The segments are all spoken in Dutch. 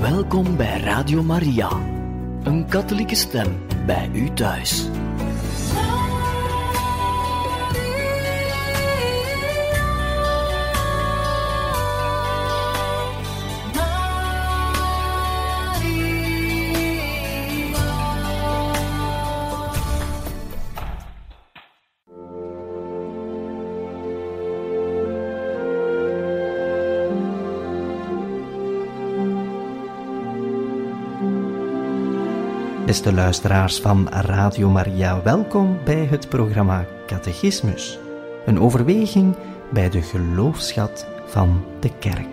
Welkom bij Radio Maria, een katholieke stem bij u thuis. Beste luisteraars van Radio Maria, welkom bij het programma Catechismus. Een overweging bij de geloofsschat van de Kerk.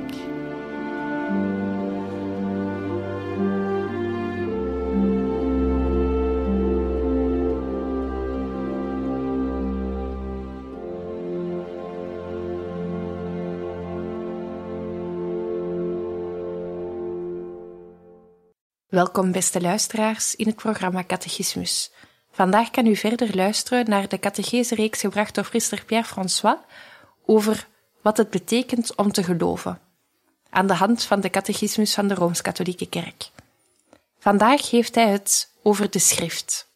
Welkom beste luisteraars in het programma Catechismus. Vandaag kan u verder luisteren naar de catechese-reeks gebracht door priester Pierre-François over wat het betekent om te geloven, aan de hand van de Catechismus van de Rooms-Katholieke Kerk. Vandaag heeft hij het over de schrift.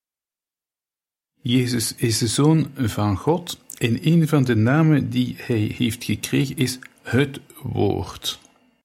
Jezus is de Zoon van God en een van de namen die hij heeft gekregen is het Woord.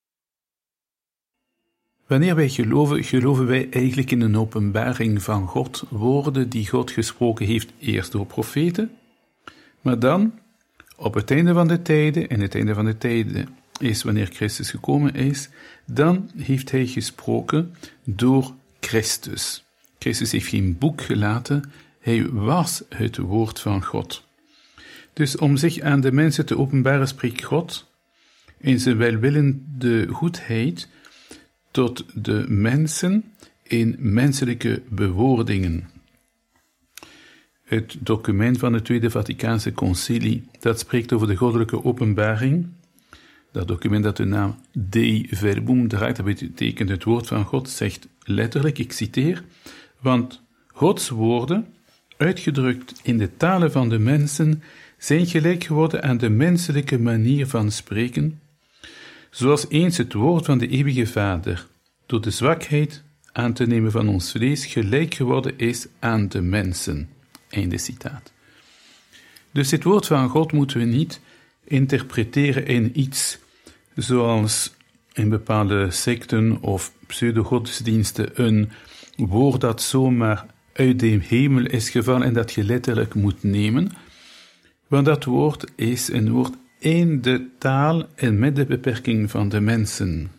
Wanneer wij geloven, geloven wij eigenlijk in een openbaring van God, woorden die God gesproken heeft eerst door profeten, maar dan, op het einde van de tijden, en het einde van de tijden is wanneer Christus gekomen is, dan heeft hij gesproken door Christus. Christus heeft geen boek gelaten, hij was het woord van God. Dus om zich aan de mensen te openbaren spreekt God in zijn welwillende goedheid tot de mensen in menselijke bewoordingen. Het document van het Tweede Vaticaanse Concilie, dat spreekt over de goddelijke openbaring. Dat document dat de naam Dei Verbum draagt, dat betekent het woord van God, zegt letterlijk, ik citeer, want Gods woorden, uitgedrukt in de talen van de mensen, zijn gelijk geworden aan de menselijke manier van spreken, zoals eens het woord van de eeuwige Vader door de zwakheid aan te nemen van ons vlees gelijk geworden is aan de mensen. Einde citaat. Dus dit woord van God moeten we niet interpreteren in iets zoals in bepaalde secten of pseudo-godsdiensten een woord dat zomaar uit de hemel is gevallen en dat je letterlijk moet nemen, want dat woord is een woord in de taal en met de beperking van de mensen.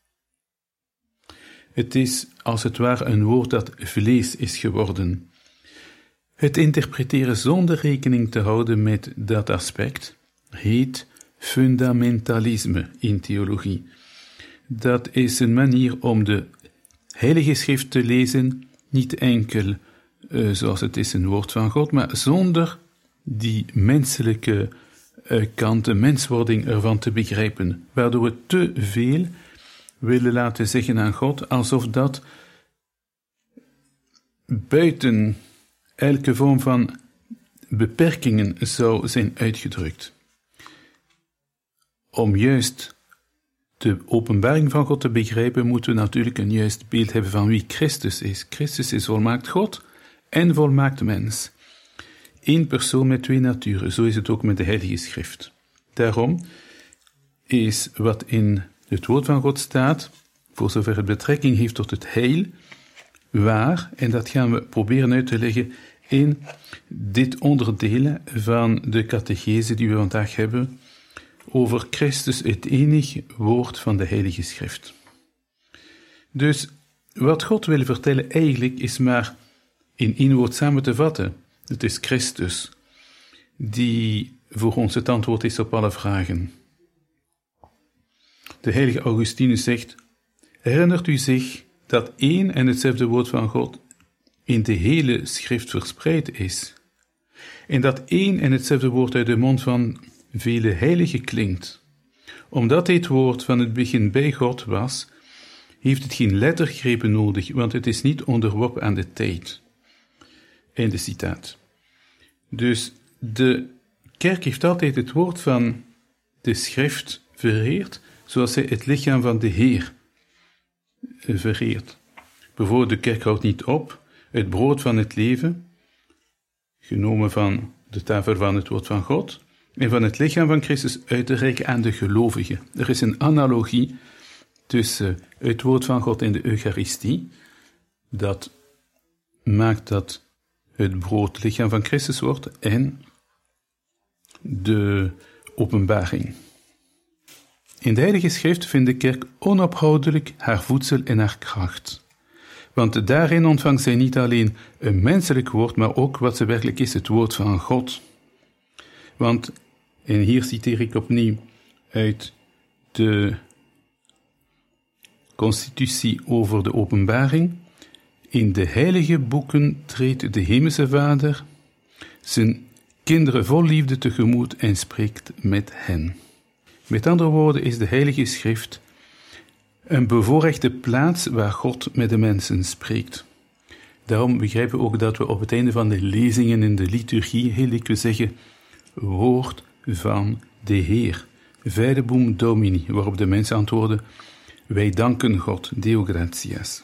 Het is als het ware een woord dat vlees is geworden. Het interpreteren zonder rekening te houden met dat aspect heet fundamentalisme in theologie. Dat is een manier om de Heilige Schrift te lezen, niet enkel zoals het is een woord van God, maar zonder die menselijke kant, de menswording ervan te begrijpen, waardoor we te veel willen laten zeggen aan God, alsof dat buiten elke vorm van beperkingen zou zijn uitgedrukt. Om juist de openbaring van God te begrijpen, moeten we natuurlijk een juist beeld hebben van wie Christus is. Christus is volmaakt God en volmaakt mens. Eén persoon met twee naturen, zo is het ook met de Heilige Schrift. Daarom is wat in het woord van God staat, voor zover het betrekking heeft tot het heil, waar, en dat gaan we proberen uit te leggen in dit onderdeel van de catechese die we vandaag hebben, over Christus, het enige woord van de Heilige Schrift. Dus wat God wil vertellen eigenlijk is maar in één woord samen te vatten. Het is Christus, die voor ons het antwoord is op alle vragen. De heilige Augustinus zegt, herinnert u zich dat één en hetzelfde woord van God in de hele schrift verspreid is, en dat één en hetzelfde woord uit de mond van vele heiligen klinkt. Omdat dit woord van het begin bij God was, heeft het geen lettergrepen nodig, want het is niet onderworpen aan de tijd. Einde citaat. Dus de kerk heeft altijd het woord van de schrift vereerd, zoals zij het lichaam van de Heer vereert. Bijvoorbeeld, de kerk houdt niet op het brood van het leven, genomen van de tafel van het woord van God, en van het lichaam van Christus uit te reiken aan de gelovigen. Er is een analogie tussen het woord van God en de Eucharistie, dat maakt dat het brood het lichaam van Christus wordt, en de openbaring. In de Heilige Schrift vindt de kerk onophoudelijk haar voedsel en haar kracht. Want daarin ontvangt zij niet alleen een menselijk woord, maar ook wat ze werkelijk is, het woord van God. Want, en hier citeer ik opnieuw uit de Constitutie over de openbaring, in de heilige boeken treedt de Hemelse Vader zijn kinderen vol liefde tegemoet en spreekt met hen. Met andere woorden is de Heilige Schrift een bevoorrechte plaats waar God met de mensen spreekt. Daarom begrijpen we ook dat we op het einde van de lezingen in de liturgie heel dikwijls zeggen, woord van de Heer, Verbum Domini, waarop de mensen antwoorden, wij danken God, Deo gratias.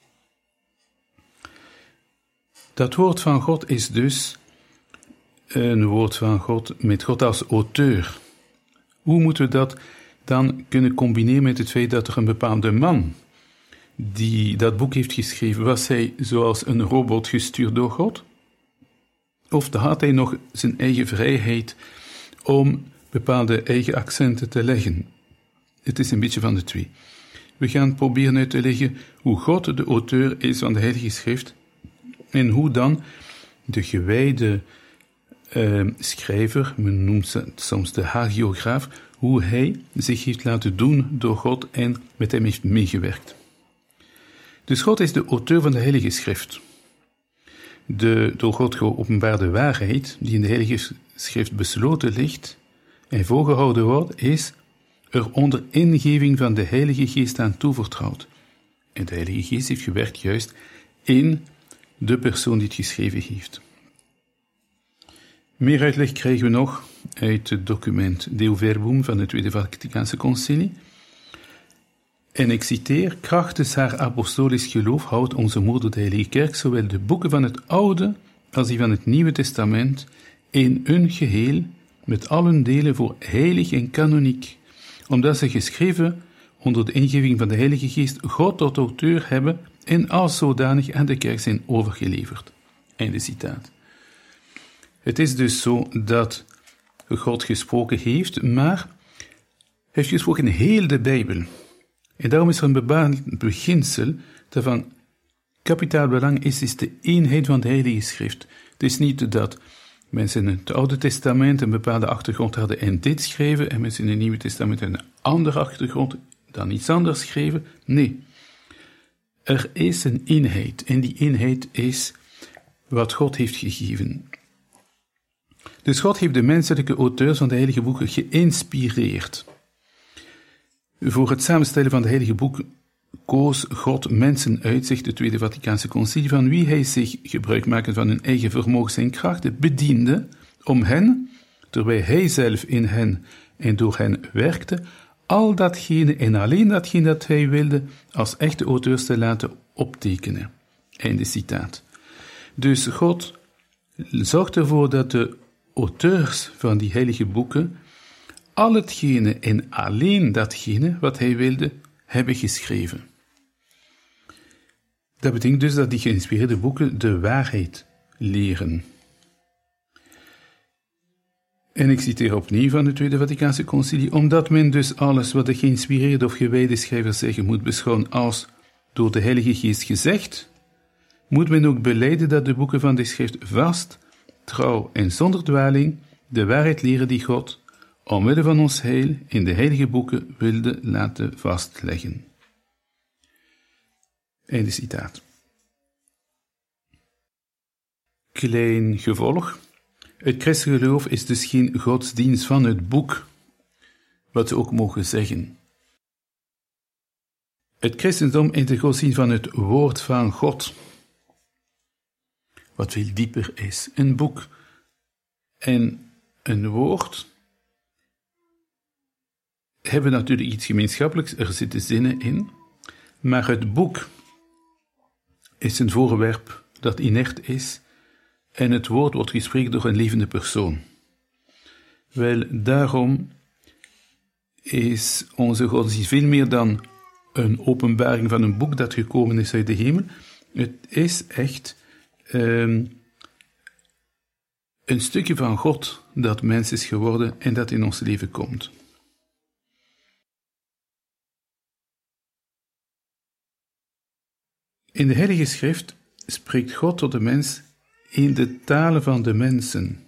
Dat woord van God is dus een woord van God met God als auteur. Hoe moeten we dat dan kunnen combineren met het feit dat er een bepaalde man die dat boek heeft geschreven, was hij zoals een robot gestuurd door God? Of had hij nog zijn eigen vrijheid om bepaalde eigen accenten te leggen? Het is een beetje van de twee. We gaan proberen uit te leggen hoe God de auteur is van de Heilige Schrift en hoe dan de gewijde schrijver, men noemt het soms de hagiograaf, hoe hij zich heeft laten doen door God en met hem heeft meegewerkt. Dus God is de auteur van de Heilige Schrift. De door God geopenbaarde waarheid, die in de Heilige Schrift besloten ligt en voorgehouden wordt, is er onder ingeving van de Heilige Geest aan toevertrouwd. En de Heilige Geest heeft gewerkt juist in de persoon die het geschreven heeft. Meer uitleg krijgen we nog uit het document Deo Verbum van het Tweede Vaticaanse Concilie. En ik citeer, krachtens haar apostolisch geloof houdt onze moeder de Heilige Kerk zowel de boeken van het Oude als die van het Nieuwe Testament in een geheel met allen delen voor heilig en kanoniek, omdat ze geschreven onder de ingeving van de Heilige Geest God tot auteur hebben en als zodanig aan de kerk zijn overgeleverd. Einde citaat. Het is dus zo dat God gesproken heeft, maar heeft gesproken in heel de Bijbel. En daarom is er een bepaald beginsel dat van kapitaal belang is de eenheid van de Heilige Schrift. Het is niet dat mensen in het Oude Testament een bepaalde achtergrond hadden en dit schreven, en mensen in het Nieuwe Testament een andere achtergrond, dan iets anders schreven. Nee. Er is een eenheid, en die eenheid is wat God heeft gegeven. Dus God heeft de menselijke auteurs van de heilige boeken geïnspireerd. Voor het samenstellen van de heilige boeken koos God mensen uit, zegt het Tweede Vaticaanse Concilie, van wie hij zich, gebruikmakend van hun eigen vermogens en krachten, bediende om hen, terwijl hij zelf in hen en door hen werkte, al datgene en alleen datgene dat hij wilde, als echte auteurs te laten optekenen. Einde citaat. Dus God zorgt ervoor dat de auteurs van die heilige boeken al hetgene en alleen datgene wat hij wilde, hebben geschreven. Dat betekent dus dat die geïnspireerde boeken de waarheid leren. En ik citeer opnieuw van het Tweede Vaticaanse Concilie, omdat men dus alles wat de geïnspireerde of gewijde schrijvers zeggen moet beschouwen als door de Heilige Geest gezegd, moet men ook belijden dat de boeken van de schrift vast, trouw en zonder dwaling de waarheid leren die God, omwille van ons heil, in de heilige boeken wilde laten vastleggen. Einde citaat. Klein gevolg. Het christelijk geloof is dus geen godsdienst van het boek, wat ze ook mogen zeggen. Het christendom is de godsdienst van het woord van God, wat veel dieper is. Een boek en een woord hebben natuurlijk iets gemeenschappelijks, er zitten zinnen in, Maar het boek is een voorwerp dat inert is en het woord wordt gesproken door een levende persoon. Wel, daarom is onze godsdienst veel meer dan een openbaring van een boek dat gekomen is uit de hemel. Het is echt een stukje van God dat mens is geworden en dat in ons leven komt. In de Heilige Schrift spreekt God tot de mens in de talen van de mensen.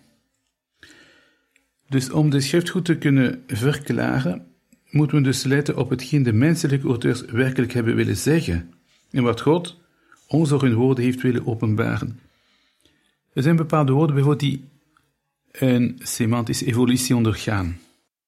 Dus om de Schrift goed te kunnen verklaren, moeten we dus letten op hetgeen de menselijke auteurs werkelijk hebben willen zeggen en wat God ons door hun woorden heeft willen openbaren. Er zijn bepaalde woorden bijvoorbeeld die een semantische evolutie ondergaan.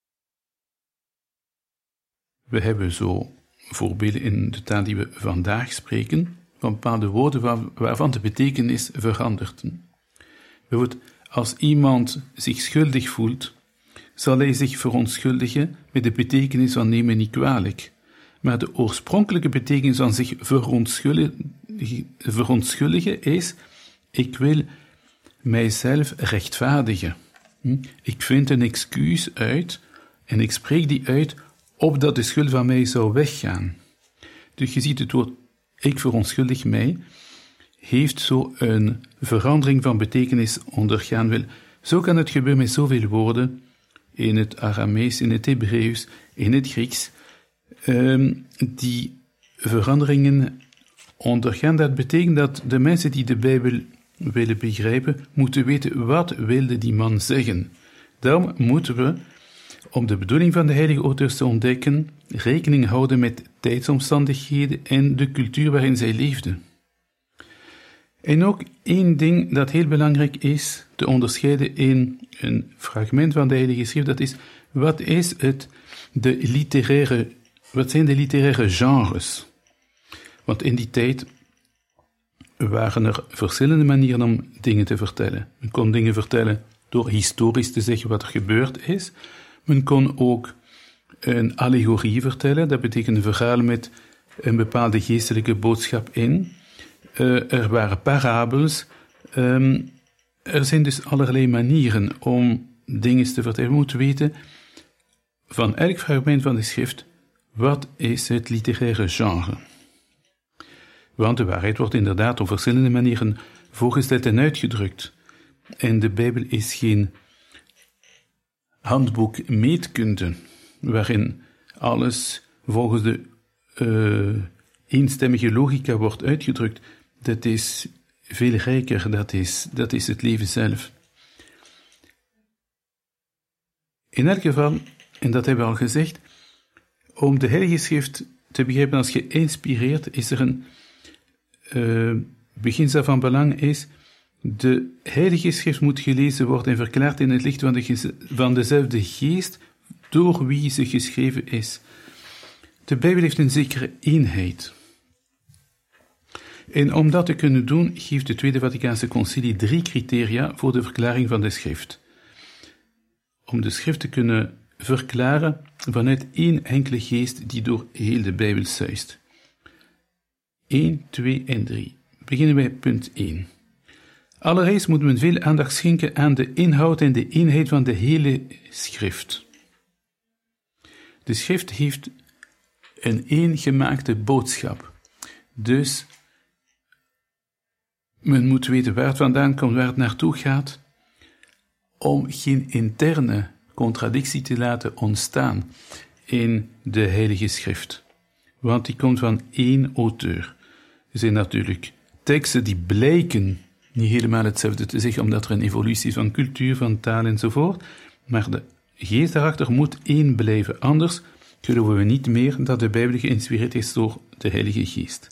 We hebben zo voorbeelden in de taal die we vandaag spreken, van bepaalde woorden waarvan de betekenis verandert. Bijvoorbeeld, als iemand zich schuldig voelt, zal hij zich verontschuldigen met de betekenis van neem me niet kwalijk. Maar de oorspronkelijke betekenis van zich verontschuldigen is, ik wil mijzelf rechtvaardigen. Ik vind een excuus uit en ik spreek die uit, opdat de schuld van mij zou weggaan. Dus je ziet het woord ik verontschuldig mij, heeft zo een verandering van betekenis ondergaan. Wel, zo kan het gebeuren met zoveel woorden, in het Aramees, in het Hebreeuws, in het Grieks, die veranderingen ondergaan. Dat betekent dat de mensen die de Bijbel willen begrijpen, moeten weten wat wilde die man zeggen. Daarom moeten we, om de bedoeling van de heilige auteurs te ontdekken, rekening houden met tijdsomstandigheden en de cultuur waarin zij leefden. En ook één ding dat heel belangrijk is te onderscheiden in een fragment van de Heilige Schrift, dat is, wat zijn de literaire genres? Want in die tijd waren er verschillende manieren om dingen te vertellen. Men kon dingen vertellen door historisch te zeggen wat er gebeurd is. Men kon ook een allegorie vertellen, dat betekent een verhaal met een bepaalde geestelijke boodschap in. Er waren parabels. Er zijn dus allerlei manieren om dingen te vertellen. We moeten weten van elk fragment van de schrift, wat is het literaire genre? Want de waarheid wordt inderdaad op verschillende manieren voorgesteld en uitgedrukt. En de Bijbel is geen handboek meetkunde, waarin alles volgens de eenstemmige logica wordt uitgedrukt. Dat is veel rijker, dat is het leven zelf. In elk geval, en dat hebben we al gezegd, om de Heilige Schrift te begrijpen als geïnspireerd, is er een beginsel van belang is, de Heilige Schrift moet gelezen worden en verklaard in het licht van dezelfde geest door wie ze geschreven is. De Bijbel heeft een zekere eenheid. En om dat te kunnen doen, geeft de Tweede Vaticaanse Concilie 3 criteria voor de verklaring van de schrift. Om de schrift te kunnen verklaren vanuit één enkele geest die door heel de Bijbel suist. 1, 2 en 3. Beginnen bij punt 1. Allereerst moet men veel aandacht schenken aan de inhoud en de eenheid van de hele schrift. De schrift heeft een eengemaakte boodschap. Dus men moet weten waar het vandaan komt, waar het naartoe gaat, om geen interne contradictie te laten ontstaan in de Heilige Schrift. Want die komt van één auteur. Er zijn natuurlijk teksten die blijken niet helemaal hetzelfde te zeggen, omdat er een evolutie is van cultuur, van taal enzovoort, maar de geest daarachter moet één blijven. Anders geloven we niet meer dat de Bijbel geïnspireerd is door de Heilige Geest.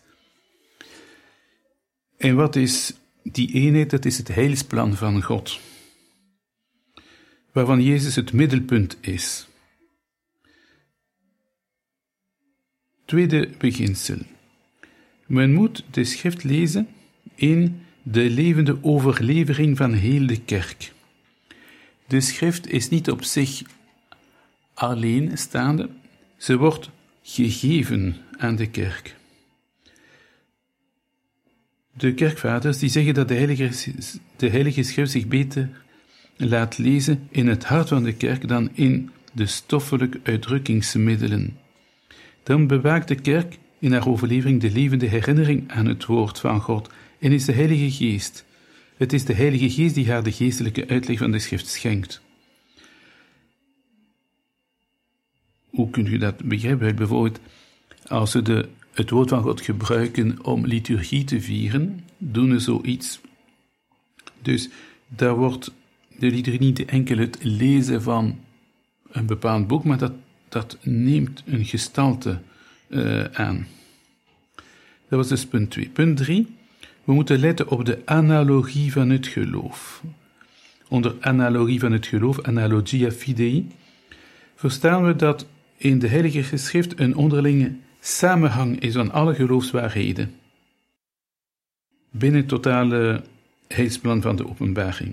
En wat is die eenheid? Dat is het heilsplan van God, waarvan Jezus het middelpunt is. Tweede beginsel. Men moet de schrift lezen in de levende overlevering van heel de kerk. De schrift is niet op zich alleen staande, ze wordt gegeven aan de kerk. de kerkvaders die zeggen dat de Heilige Schrift zich beter laat lezen in het hart van de kerk dan in de stoffelijke uitdrukkingsmiddelen. Dan bewaakt de kerk in haar overlevering de levende herinnering aan het woord van God en is de Heilige Geest. Het is de Heilige Geest die haar de geestelijke uitleg van de schrift schenkt. Hoe kunt u dat begrijpen? Bijvoorbeeld, als we het woord van God gebruiken om liturgie te vieren, doen we zoiets. Dus daar wordt de liturgie niet enkel het lezen van een bepaald boek, maar dat neemt een gestalte aan. Dat was dus punt 2. Punt 3. We moeten letten op de analogie van het geloof. Onder analogie van het geloof, analogia fidei, verstaan we dat in de Heilige Schrift een onderlinge samenhang is van alle geloofswaarheden binnen het totale heilsplan van de openbaring.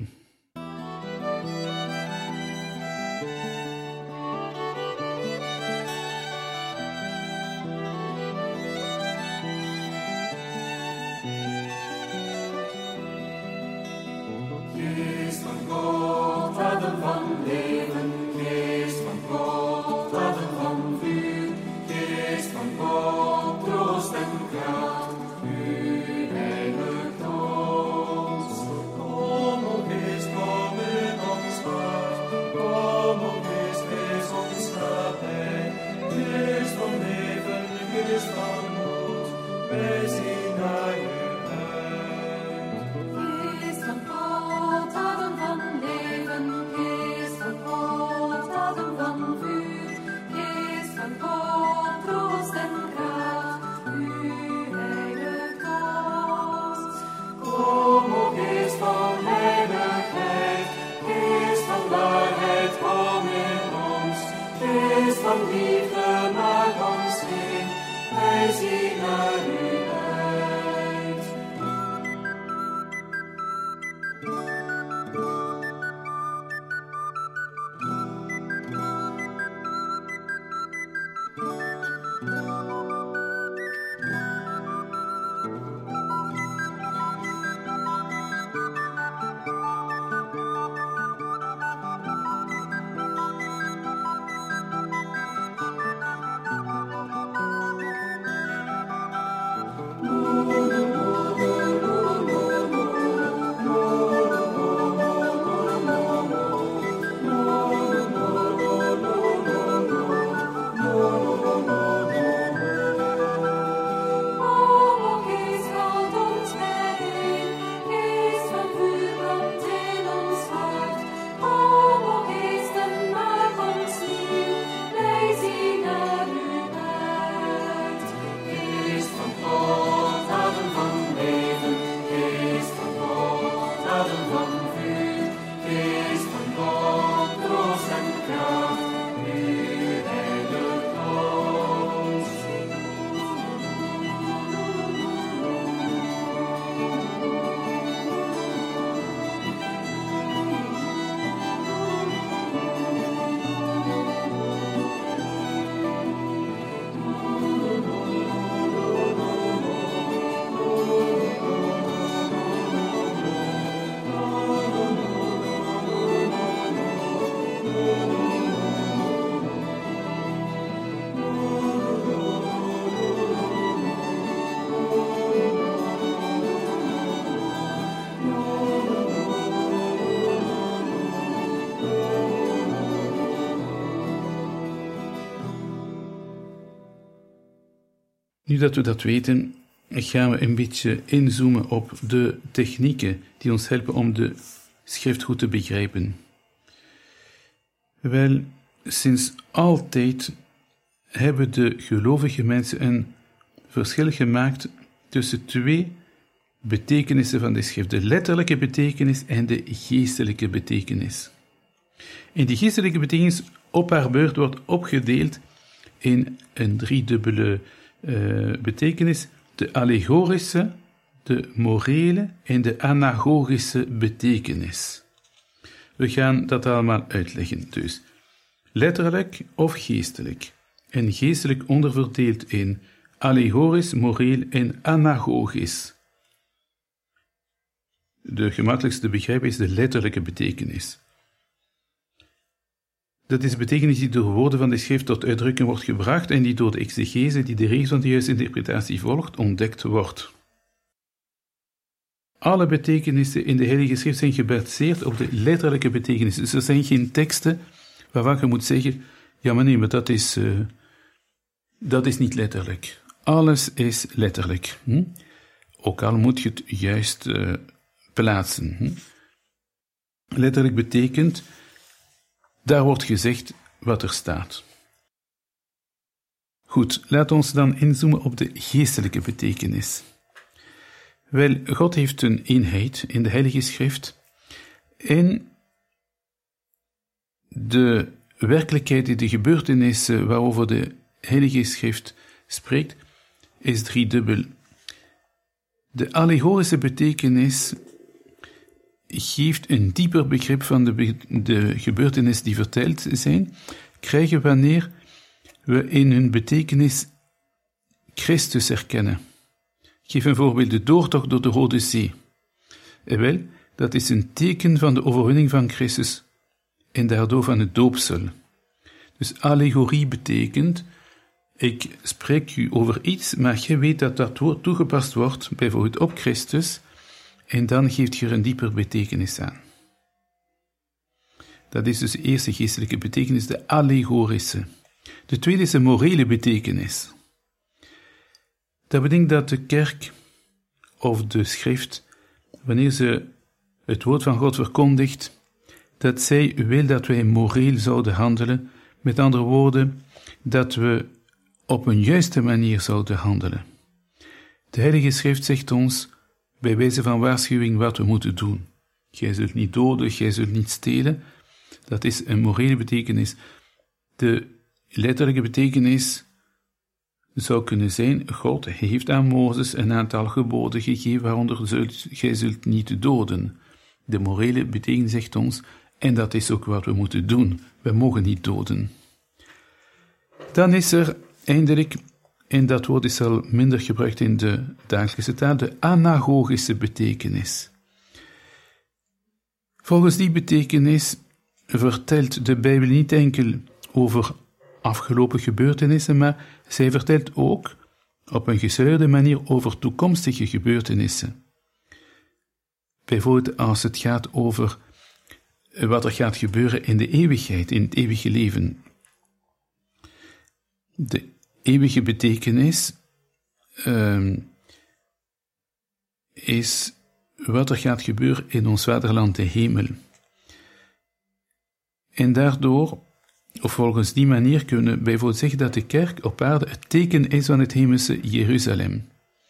Nu dat we dat weten, gaan we een beetje inzoomen op de technieken die ons helpen om de schrift goed te begrijpen. Wel, sinds altijd hebben de gelovige mensen een verschil gemaakt tussen twee betekenissen van de schrift, de letterlijke betekenis en de geestelijke betekenis. En die geestelijke betekenis op haar beurt wordt opgedeeld in een driedubbele betekenis, de allegorische, de morele en de anagogische betekenis. We gaan dat allemaal uitleggen, dus letterlijk of geestelijk. En geestelijk onderverdeeld in allegorisch, moreel en anagogisch. de gemakkelijkste te begrijpen is de letterlijke betekenis. Dat is de betekenis die door woorden van de schrift tot uitdrukking wordt gebracht en die door de exegese, die de regels van de juiste interpretatie volgt, ontdekt wordt. Alle betekenissen in de Heilige Schrift zijn gebaseerd op de letterlijke betekenis. Dus er zijn geen teksten waarvan je moet zeggen, ja maar nee, maar dat is niet letterlijk. Alles is letterlijk. Ook al moet je het juist plaatsen. Letterlijk betekent, daar wordt gezegd wat er staat. Goed, laat ons dan inzoomen op de geestelijke betekenis. Wel, God heeft een eenheid in de Heilige Schrift en de werkelijkheid, de gebeurtenissen waarover de Heilige Schrift spreekt, is driedubbel. De allegorische betekenis geeft een dieper begrip van de gebeurtenissen die verteld zijn, krijgen wanneer we in hun betekenis Christus herkennen. Ik geef een voorbeeld, de doortocht door de Rode Zee. Wel, dat is een teken van de overwinning van Christus en daardoor van het doopsel. Dus allegorie betekent, ik spreek u over iets, maar je weet dat dat woord toegepast wordt, bijvoorbeeld op Christus, en dan geeft je er een dieper betekenis aan. Dat is dus de eerste geestelijke betekenis, de allegorische. De tweede is de morele betekenis. Dat betekent dat de kerk of de schrift, wanneer ze het woord van God verkondigt, dat zij wil dat wij moreel zouden handelen, met andere woorden, dat we op een juiste manier zouden handelen. De Heilige Schrift zegt ons, bij wijze van waarschuwing, wat we moeten doen. Gij zult niet doden, gij zult niet stelen. Dat is een morele betekenis. De letterlijke betekenis zou kunnen zijn, God heeft aan Mozes een aantal geboden gegeven, waaronder gij zult niet doden. De morele betekenis zegt ons, en dat is ook wat we moeten doen. We mogen niet doden. Dan is er eindelijk, en dat woord is al minder gebruikt in de dagelijkse taal, de anagogische betekenis. Volgens die betekenis vertelt de Bijbel niet enkel over afgelopen gebeurtenissen, maar zij vertelt ook op een gesluierde manier over toekomstige gebeurtenissen. Bijvoorbeeld als het gaat over wat er gaat gebeuren in de eeuwigheid, in het eeuwige leven. De eeuwige betekenis is wat er gaat gebeuren in ons vaderland, de hemel. En daardoor, of volgens die manier, kunnen we bijvoorbeeld zeggen dat de kerk op aarde het teken is van het hemelse Jeruzalem.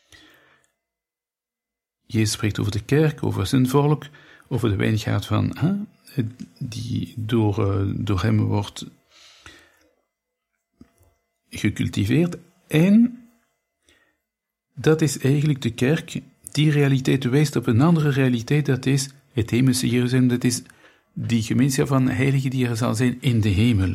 Jezus spreekt over de kerk, over zijn volk, over de wijngaard van die door hem wordt gecultiveerd. En dat is eigenlijk de kerk. Die realiteit wijst op een andere realiteit, dat is het hemelse Jeruzalem, dat is die gemeenschap van heiligen die er zal zijn in de hemel.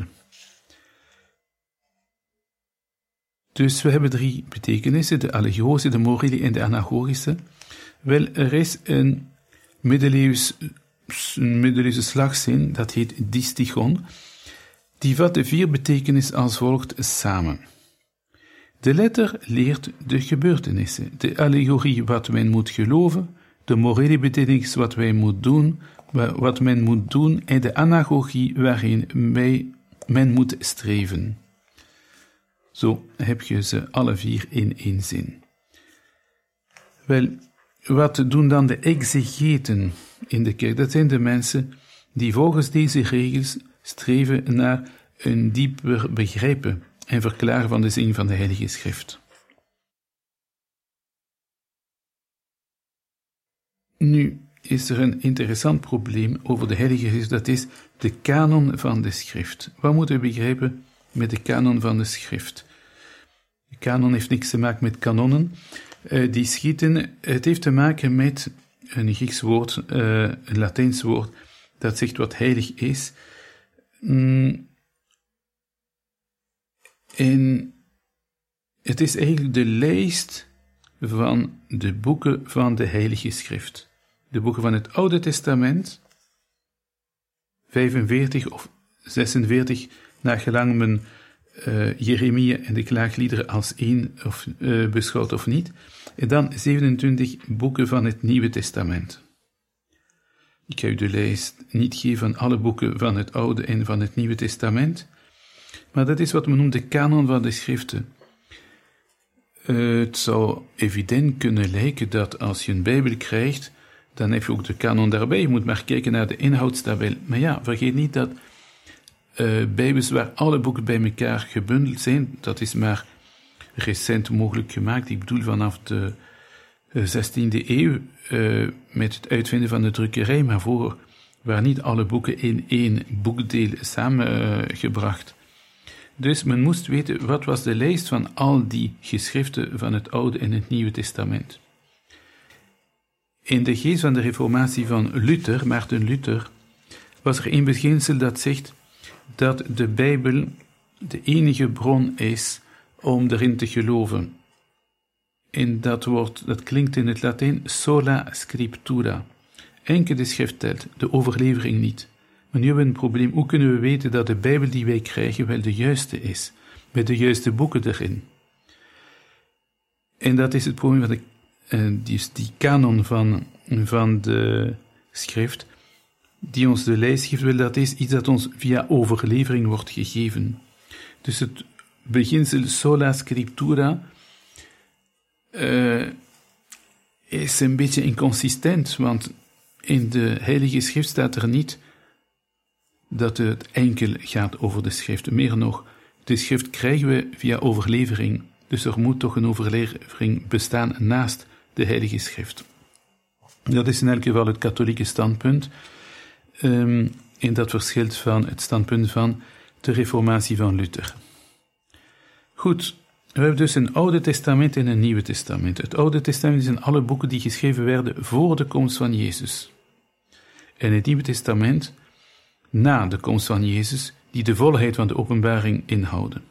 Dus we hebben drie betekenissen, de allegorische, de morele en de anagogische. Wel, er is een middeleeuwse slagzin, dat heet distichon, die vat de vier betekenissen als volgt samen. De letter leert de gebeurtenissen, de allegorie wat men moet geloven, de morele betekenis wat men moet doen en de anagogie waarin men moet streven. Zo heb je ze alle vier in één zin. Wel, wat doen dan de exegeten in de kerk? Dat zijn de mensen die volgens deze regels streven naar een dieper begrijpen en verklaren van de zin van de Heilige Schrift. Nu is er een interessant probleem over de Heilige Schrift, dat is de kanon van de Schrift. Wat moeten we begrijpen met de kanon van de Schrift? De kanon heeft niks te maken met kanonnen, die schieten. Het heeft te maken met een Grieks woord, een Latijns woord, dat zegt wat heilig is. En het is eigenlijk de lijst van de boeken van de Heilige Schrift. de boeken van het Oude Testament, 45 of 46, naar gelang men Jeremia en de klaagliederen als één beschouwt of niet, en dan 27 boeken van het Nieuwe Testament. Ik ga u de lijst niet geven van alle boeken van het Oude en van het Nieuwe Testament, maar dat is wat men noemt de kanon van de schriften. Het zou evident kunnen lijken dat als je een Bijbel krijgt, dan heb je ook de kanon daarbij. Je moet maar kijken naar de inhoudstabel. Maar ja, vergeet niet dat Bijbels waar alle boeken bij elkaar gebundeld zijn, dat is maar recent mogelijk gemaakt. Ik bedoel vanaf de 16e eeuw met het uitvinden van de drukkerij, maar voor waren niet alle boeken in één boekdeel samengebracht. Dus men moest weten, wat was de lijst van al die geschriften van het Oude en het Nieuwe Testament. In de geest van de reformatie van Luther, Maarten Luther, was er een beginsel dat zegt dat de Bijbel de enige bron is om erin te geloven. En dat klinkt in het Latijn sola scriptura. Enkel de schrift telt, de overlevering niet. Maar nu hebben we een probleem. Hoe kunnen we weten dat de Bijbel die wij krijgen wel de juiste is? Met de juiste boeken erin. En dat is het probleem van die kanon van de schrift, die ons de lijst geeft, wel, dat is iets dat ons via overlevering wordt gegeven. Dus het beginsel sola scriptura is een beetje inconsistent, want in de Heilige Schrift staat er niet dat het enkel gaat over de schrift. Meer nog, de schrift krijgen we via overlevering. Dus er moet toch een overlevering bestaan naast de Heilige Schrift. Dat is in elk geval het katholieke standpunt. En dat verschilt van het standpunt van de reformatie van Luther. Goed, we hebben dus een Oude Testament en een Nieuwe Testament. Het Oude Testament zijn alle boeken die geschreven werden voor de komst van Jezus. En het Nieuwe Testament na de komst van Jezus, die de volheid van de openbaring inhouden.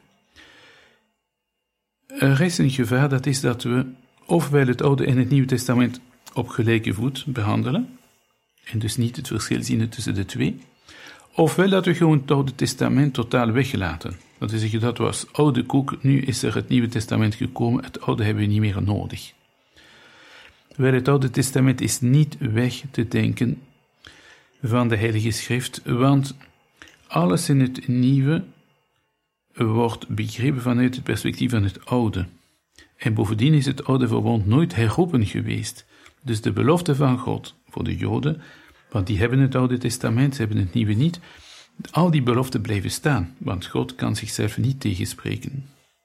Er is een gevaar, dat is dat we ofwel het Oude en het Nieuwe Testament op gelijke voet behandelen, en dus niet het verschil zien tussen de twee, ofwel dat we gewoon het Oude Testament totaal weglaten. Dat is zeggen, dat was oude koek, nu is er het Nieuwe Testament gekomen, het Oude hebben we niet meer nodig. Wel, het Oude Testament is niet weg te denken van de Heilige Schrift, want alles in het Nieuwe wordt begrepen vanuit het perspectief van het Oude. En bovendien is het Oude Verbond nooit herroepen geweest. Dus de belofte van God voor de Joden, want die hebben het Oude Testament, ze hebben het Nieuwe niet, al die beloften blijven staan, want God kan zichzelf niet tegenspreken.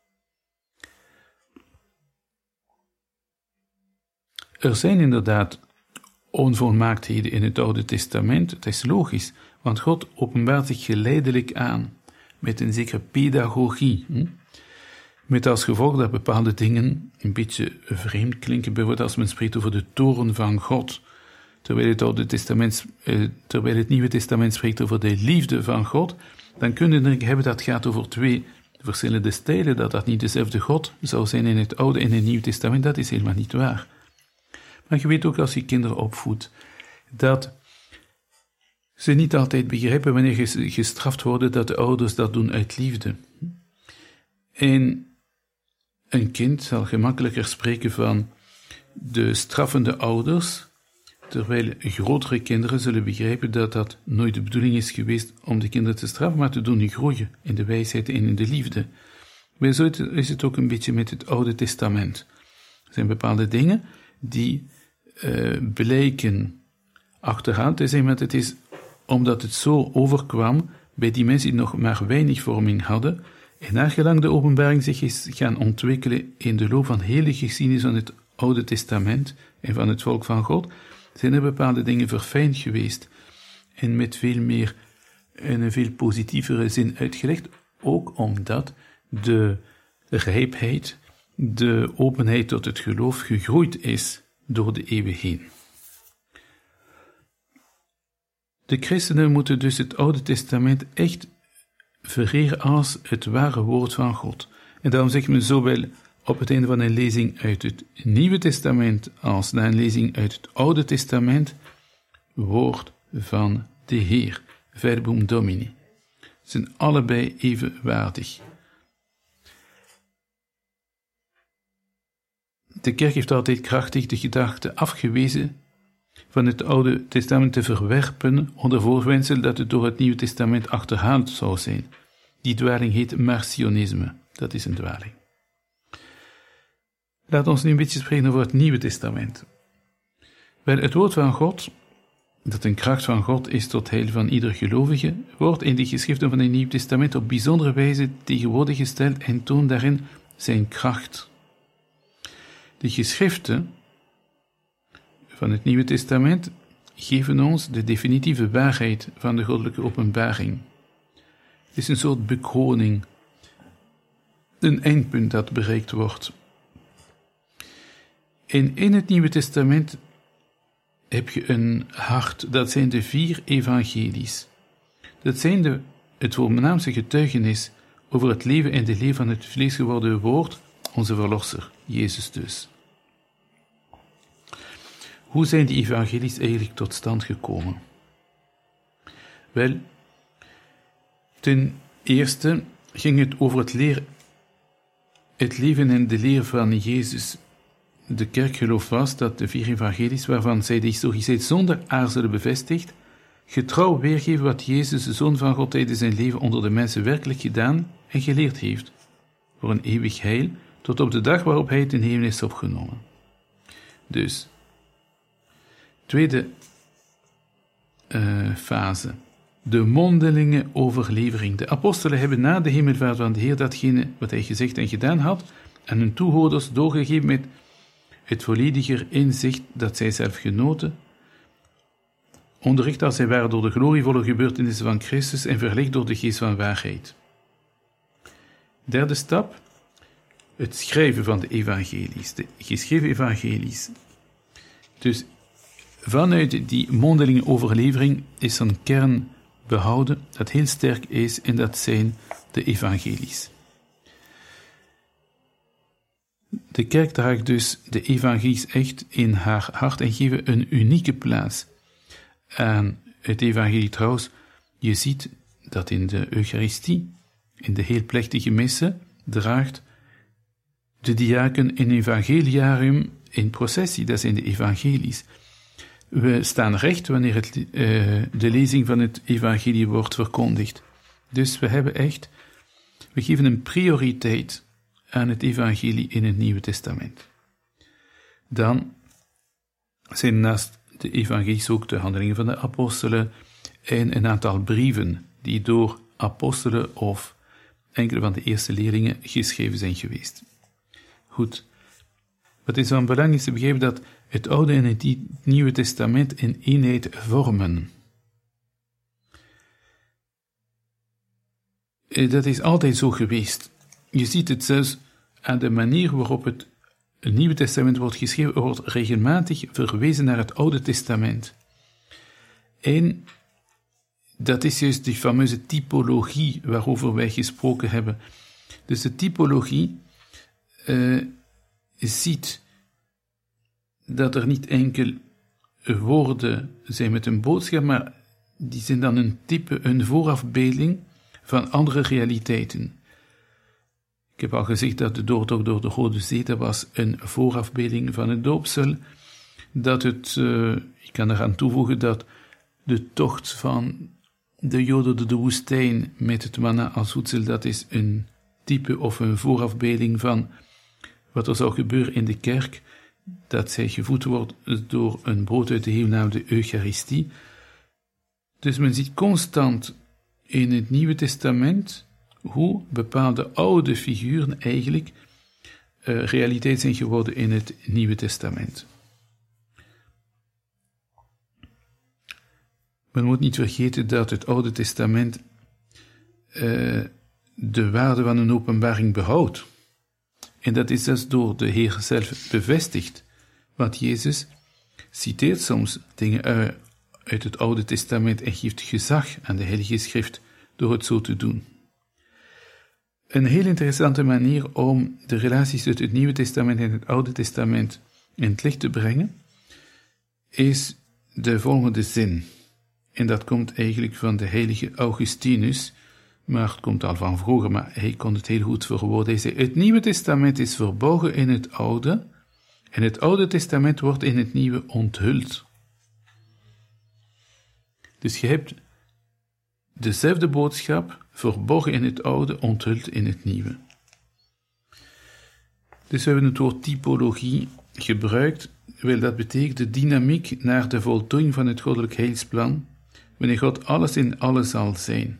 Er zijn inderdaad onvolmaaktheden in het Oude Testament, het is logisch, want God openbaart zich geleidelijk aan, met een zekere pedagogie, met als gevolg dat bepaalde dingen een beetje vreemd klinken, bijvoorbeeld als men spreekt over de toorn van God, terwijl het Nieuwe Testament spreekt over de liefde van God, dan kunnen we hebben dat gaat over twee verschillende stijlen, dat niet dezelfde God zou zijn in het Oude en in het Nieuwe Testament, dat is helemaal niet waar. Maar je weet ook als je kinderen opvoedt, dat ze niet altijd begrijpen wanneer ze gestraft worden, dat de ouders dat doen uit liefde. En een kind zal gemakkelijker spreken van de straffende ouders, terwijl grotere kinderen zullen begrijpen dat dat nooit de bedoeling is geweest om de kinderen te straffen, maar te doen groeien in de wijsheid en in de liefde. Maar zo is het ook een beetje met het Oude Testament. Er zijn bepaalde dingen die blijken achterhaald te zijn, maar het is omdat het zo overkwam bij die mensen die nog maar weinig vorming hadden, en naar gelang de openbaring zich is gaan ontwikkelen in de loop van hele geschiedenis van het Oude Testament en van het volk van God, zijn er bepaalde dingen verfijnd geweest en met veel meer een veel positievere zin uitgelegd, ook omdat de rijpheid, de openheid tot het geloof gegroeid is door de eeuwen heen. De christenen moeten dus het Oude Testament echt vereren als het ware woord van God. En daarom zegt men zowel op het einde van een lezing uit het Nieuwe Testament als na een lezing uit het Oude Testament, woord van de Heer, verbum Domini. Ze zijn allebei evenwaardig. De kerk heeft altijd krachtig de gedachte afgewezen van het Oude Testament te verwerpen onder voorwendsel dat het door het Nieuwe Testament achterhaald zou zijn. Die dwaling heet marcionisme. Dat is een dwaling. Laat ons nu een beetje spreken over het Nieuwe Testament. Wel, het woord van God, dat een kracht van God is tot heil van ieder gelovige, wordt in de geschriften van het Nieuwe Testament op bijzondere wijze tegenwoordig gesteld en toont daarin zijn kracht. De geschriften van het Nieuwe Testament geven ons de definitieve waarheid van de goddelijke openbaring. Het is een soort bekroning, een eindpunt dat bereikt wordt. En in het Nieuwe Testament heb je een hart, dat zijn de 4 evangelies. Dat zijn het voornaamste getuigenis over het leven en de leer van het vlees geworden woord, onze verlosser, Jezus dus. Hoe zijn die evangelies eigenlijk tot stand gekomen? Wel, ten eerste ging het over het leven en de leer van Jezus. De kerkgeloof was dat de 4 evangelies, waarvan zij de historische zonder aarzelen bevestigt, getrouw weergeven wat Jezus, de Zoon van God, tijdens zijn leven onder de mensen werkelijk gedaan en geleerd heeft, voor een eeuwig heil, tot op de dag waarop hij ten hemel is opgenomen. Dus, tweede fase, de mondelinge overlevering. De apostelen hebben na de hemelvaart van de Heer datgene wat hij gezegd en gedaan had, aan hun toehoorders doorgegeven met het vollediger inzicht dat zij zelf genoten, onderricht als zij waren door de glorievolle gebeurtenissen van Christus en verlicht door de geest van waarheid. Derde stap, het schrijven van de evangelies, de geschreven evangelies. Dus vanuit die mondelinge overlevering is een kern behouden dat heel sterk is en dat zijn de evangelies. De kerk draagt dus de evangelies echt in haar hart en geven een unieke plaats aan het evangelie. Trouwens, je ziet dat in de Eucharistie, in de heel plechtige missen, draagt de diaken een evangeliarium in processie, dat zijn de evangelies. We staan recht wanneer de lezing van het evangelie wordt verkondigd. Dus we geven een prioriteit aan het evangelie in het Nieuwe Testament. Dan zijn naast de evangelies ook de handelingen van de apostelen en een aantal brieven die door apostelen of enkele van de eerste leerlingen geschreven zijn geweest. Goed. Wat is van belang is te begrijpen dat het Oude en het Nieuwe Testament een eenheid vormen. Dat is altijd zo geweest. Je ziet het zelfs aan de manier waarop het Nieuwe Testament wordt geschreven, wordt regelmatig verwezen naar het Oude Testament. En dat is juist die fameuze typologie waarover wij gesproken hebben. Dus de typologie ziet dat er niet enkel woorden zijn met een boodschap, maar die zijn dan een type, een voorafbeelding van andere realiteiten. Ik heb al gezegd dat de doortocht door de Rode Zee, dat was een voorafbeelding van het doopsel. Ik kan eraan toevoegen dat de tocht van de Joden door de woestijn met het manna als voedsel, dat is een type of een voorafbeelding van wat er zou gebeuren in de kerk, dat zij gevoed wordt door een brood uit de hemel, namelijk de Eucharistie. Dus men ziet constant in het Nieuwe Testament hoe bepaalde oude figuren eigenlijk realiteit zijn geworden in het Nieuwe Testament. Men moet niet vergeten dat het Oude Testament de waarde van een openbaring behoudt. En dat is zelfs door de Heer zelf bevestigd. Want Jezus citeert soms dingen uit het Oude Testament en geeft gezag aan de Heilige Schrift door het zo te doen. Een heel interessante manier om de relaties tussen het Nieuwe Testament en het Oude Testament in het licht te brengen, is de volgende zin. En dat komt eigenlijk van de heilige Augustinus, maar het komt al van vroeger, maar hij kon het heel goed verwoorden. Hij zei, het Nieuwe Testament is verborgen in het Oude, en het Oude Testament wordt in het Nieuwe onthuld. Dus je hebt dezelfde boodschap, verborgen in het Oude, onthuld in het Nieuwe. Dus we hebben het woord typologie gebruikt, wel dat betekent de dynamiek naar de voltooiing van het goddelijk heilsplan, wanneer God alles in alles zal zijn.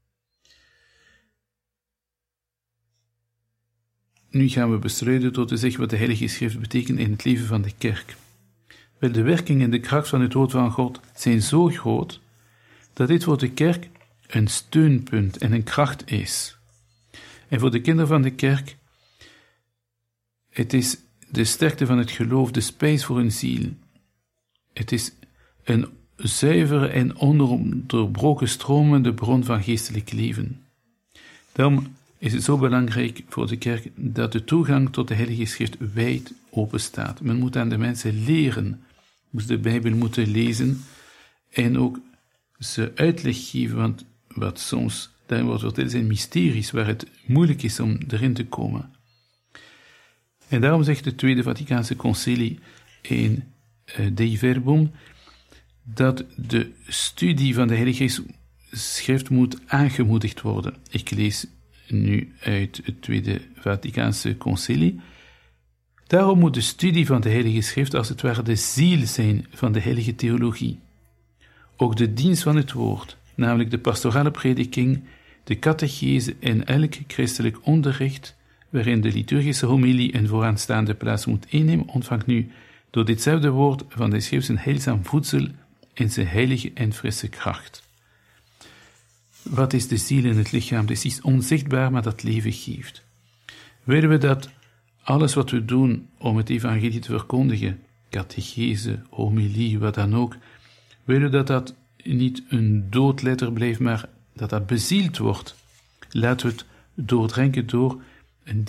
Nu gaan we bestrijden door te zeggen wat de Heilige Schrift betekent in het leven van de kerk. Wel, de werking en de kracht van het woord van God zijn zo groot, dat dit voor de kerk een steunpunt en een kracht is. En voor de kinderen van de kerk, het is de sterkte van het geloof, de spijs voor hun ziel. Het is een zuivere en ononderbroken stromende bron van geestelijk leven. Daarom is het zo belangrijk voor de kerk dat de toegang tot de Heilige Schrift wijd open staat. Men moet aan de mensen leren, moet de Bijbel moeten lezen en ook ze uitleg geven, want wat soms daarin wordt verteld zijn mysteries waar het moeilijk is om erin te komen. En daarom zegt het Tweede Vaticaanse Concilie in Dei Verbum dat de studie van de Heilige Schrift moet aangemoedigd worden. Ik lees nu uit het Tweede Vaticaanse Concilie. Daarom moet de studie van de Heilige Schrift als het ware de ziel zijn van de heilige theologie. Ook de dienst van het woord, namelijk de pastorale prediking, de catechese en elk christelijk onderricht, waarin de liturgische homilie een vooraanstaande plaats moet innemen, ontvangt nu door ditzelfde woord van de schrift zijn heilzaam voedsel en zijn heilige en frisse kracht. Wat is de ziel in het lichaam? Het is iets onzichtbaar, maar dat leven geeft. Willen we dat alles wat we doen om het evangelie te verkondigen, catechese, homilie, wat dan ook, willen we dat niet een doodletter blijft, maar dat dat bezield wordt. Laten we het doordrenken door een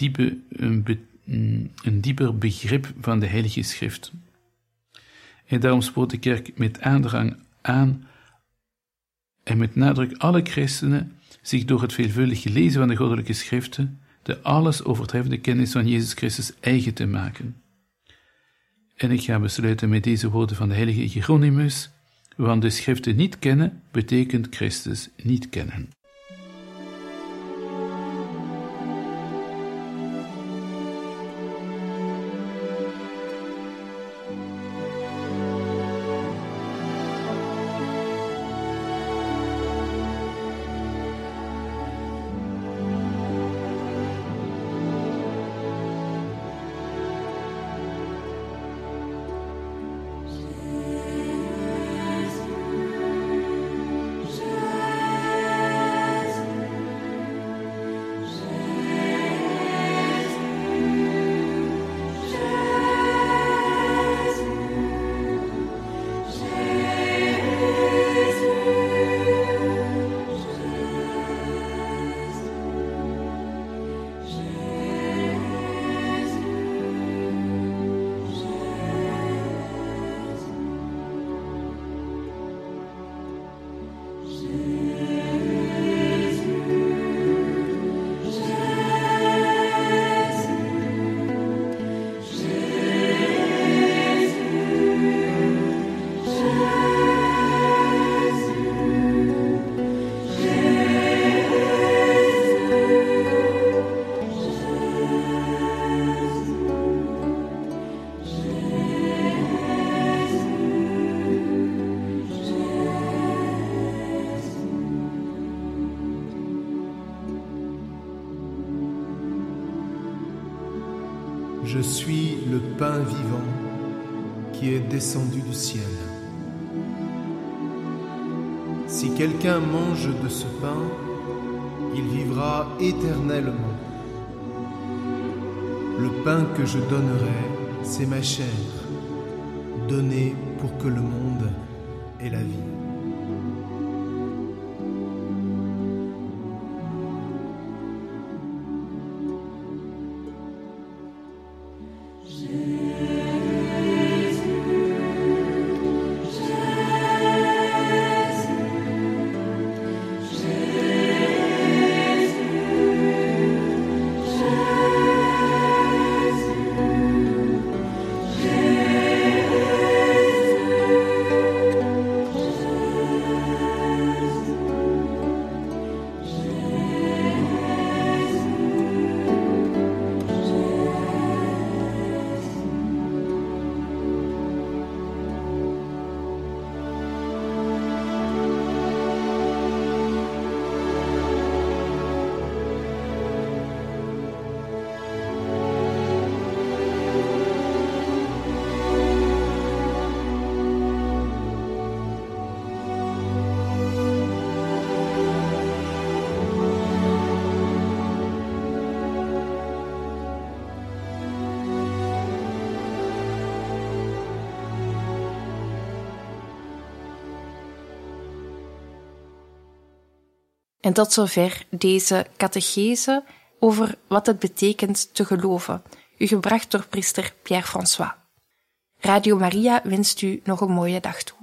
dieper begrip van de Heilige Schrift. En daarom spoort de kerk met aandrang aan en met nadruk alle christenen zich door het veelvuldige lezen van de goddelijke schriften de alles overtreffende kennis van Jezus Christus eigen te maken. En ik ga besluiten met deze woorden van de heilige Hieronymus, want de schriften niet kennen, betekent Christus niet kennen. Je suis le pain vivant qui est descendu du ciel. Si quelqu'un mange de ce pain, il vivra éternellement. Le pain que je donnerai, c'est ma chair, donnée pour que le monde ait la vie. Jésus, Jésus. En tot zover deze catechese over wat het betekent te geloven, u gebracht door priester Pierre François. Radio Maria wenst u nog een mooie dag toe.